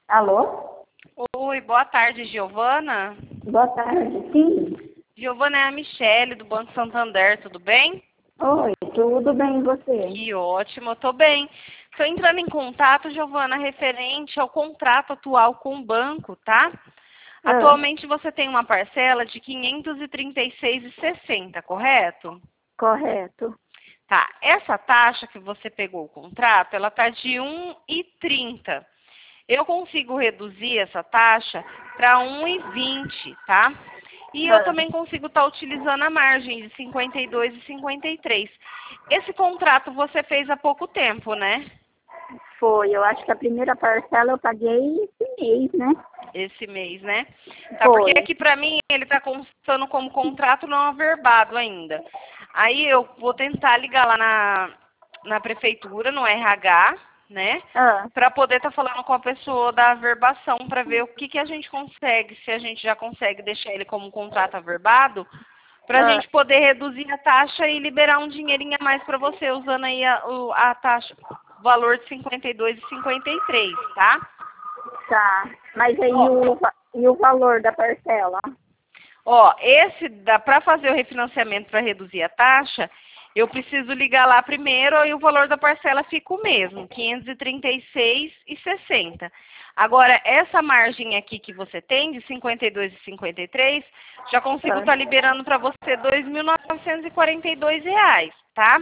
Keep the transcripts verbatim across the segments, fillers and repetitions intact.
Alô? Oi, boa tarde, Giovana. Boa tarde, sim. Giovana, é a Michele, do Banco Santander, tudo bem? Oi, tudo bem e você? Que ótimo, eu tô bem. Estou entrando em contato, Giovana, referente ao contrato atual com o banco, tá? Ah, Atualmente você tem uma parcela de quinhentos e trinta e seis reais e sessenta centavos, correto? correto. Tá, essa taxa que você pegou o contrato, ela tá de um real e trinta centavos. Eu consigo reduzir essa taxa para um real e vinte centavos, tá? E eu Ah, também consigo estar utilizando a margem de cinquenta e dois reais e cinquenta e três centavos. Esse contrato você fez há pouco tempo, né? foi, eu acho que a primeira parcela eu paguei esse mês, né? Esse mês, né? Tá, Foi. porque aqui pra mim ele tá constando como contrato não averbado ainda. Aí eu vou tentar ligar lá na, na prefeitura, no R H, né? Ah, Pra poder estar falando com a pessoa da averbação pra ver o que que a gente consegue, se a gente já consegue deixar ele como contrato averbado, pra ah, gente poder reduzir a taxa e liberar um dinheirinho a mais pra você, usando aí a, o, a taxa, o valor de cinquenta e dois reais e cinquenta e três centavos, tá? tá. Mas aí Ó, o, va- e o valor da parcela? Ó, esse dá para fazer o refinanciamento para reduzir a taxa, eu preciso ligar lá primeiro e o valor da parcela fica o mesmo, quinhentos e trinta e seis reais e sessenta centavos. Agora, essa margem aqui que você tem, de cinquenta e dois reais e cinquenta e três centavos, já consigo Ah, estar liberando para você dois mil novecentos e quarenta e dois reais, tá?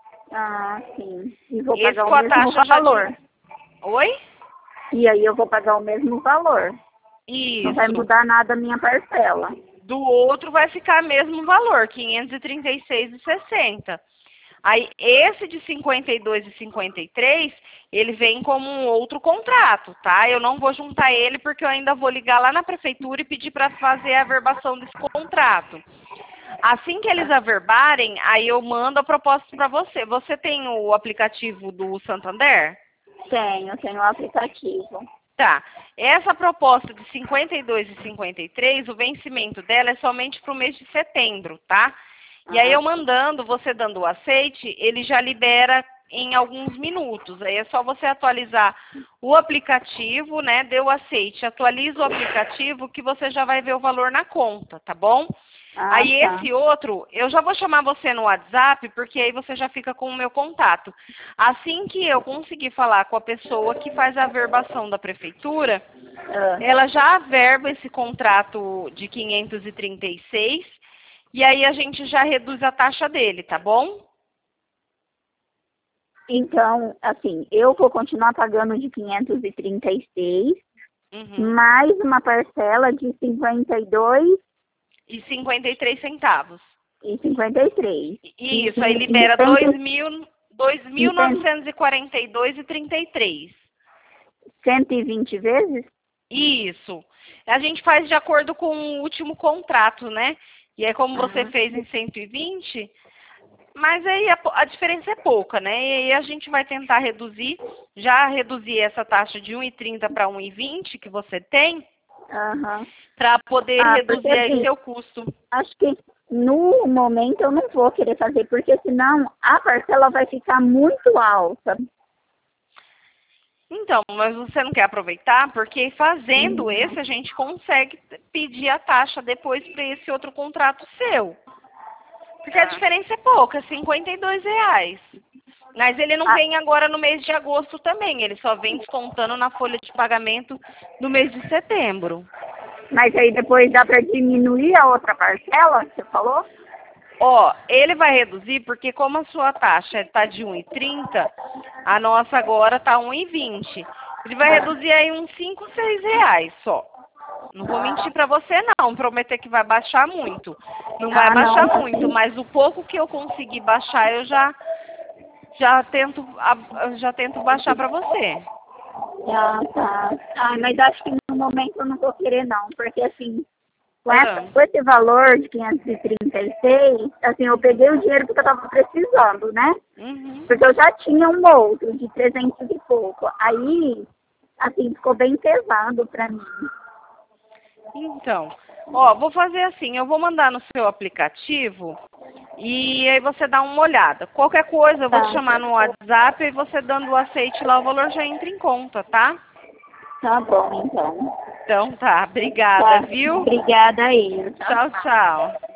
ah, sim. E vou Esse pagar o com a mesmo taxa já de... valor. Oi? E aí eu vou pagar o mesmo valor. Não vai Isso. mudar nada a minha parcela. Do outro vai ficar mesmo valor, quinhentos e trinta e seis reais e sessenta centavos. Aí, esse de cinquenta e dois reais e cinquenta e três centavos, ele vem como um outro contrato, tá? Eu não vou juntar ele porque eu ainda vou ligar lá na prefeitura e pedir para fazer a averbação desse contrato. Assim que eles averbarem, aí eu mando a proposta para você. Você tem o aplicativo do Santander? Tenho, tenho o aplicativo. Tá. Essa proposta de cinquenta e dois reais e cinquenta e três centavos, o vencimento dela é somente para o mês de setembro, tá? E aí Ah, eu mandando, você dando o aceite, ele já libera em alguns minutos. Aí é só você atualizar o aplicativo, né? Deu o aceite, atualiza o aplicativo que você já vai ver o valor na conta, tá bom? ah, Aí tá. esse outro, eu já vou chamar você no WhatsApp, porque aí você já fica com o meu contato. Assim que eu conseguir falar com a pessoa que faz a averbação da prefeitura, Ah, ela já averba esse contrato de quinhentos e trinta e seis e aí a gente já reduz a taxa dele, tá bom? então, assim, eu vou continuar pagando de quinhentos e trinta e seis, Uhum. mais uma parcela de cinquenta e dois E cinquenta e três centavos. e cinquenta e três. E, Isso, aí e, e, libera cento, dois mil, dois e mil cento, novecentos e quarenta e dois reais e trinta e três. cento e vinte vezes? Isso. A gente faz de acordo com o último contrato, né? E aí, como você Ah, fez em cento e vinte, mas aí a, po- a diferença é pouca, né? E aí a gente vai tentar reduzir, já reduzir essa taxa de um real e trinta para um real e vinte que você tem, aham. para poder Ah, porque reduzir aí assim, seu custo. acho que no momento eu não vou querer fazer, porque senão a parcela vai ficar muito alta. Então, mas você não quer aproveitar? Porque fazendo Uhum. esse, a gente consegue pedir a taxa depois para esse outro contrato seu. Porque a Ah, diferença é pouca, cinquenta e dois reais. Mas ele não ah, vem agora no mês de agosto também, ele só vem descontando na folha de pagamento no mês de setembro. mas aí depois dá para diminuir a outra parcela, que você falou? Ó, ele vai reduzir porque como a sua taxa está de um real e trinta, a nossa agora está um real e vinte. Ele vai reduzir aí uns cinco, seis reais só. Não vou mentir para você não, prometer que vai baixar muito. Não vai Ah, baixar não. muito, mas o pouco que eu conseguir baixar, eu já já tento a- já tento baixar para você. Ah, tá. Ah, mas acho que no momento eu não vou querer não, porque assim, com, essa, Ah, com esse valor de quinhentos e trinta e seis, assim, eu peguei o dinheiro porque eu tava precisando, né? uhum. Porque eu já tinha um outro de trezentos e pouco. Aí, assim, ficou bem pesado pra mim. Então, ó, vou fazer assim, eu vou mandar no seu aplicativo e aí você dá uma olhada. Qualquer coisa, eu vou te Tá, chamar no WhatsApp e você dando o aceite lá, o valor já entra em conta, tá? Tá bom, então. Então tá, obrigada, Tá, viu? obrigada aí. Tchau, tchau.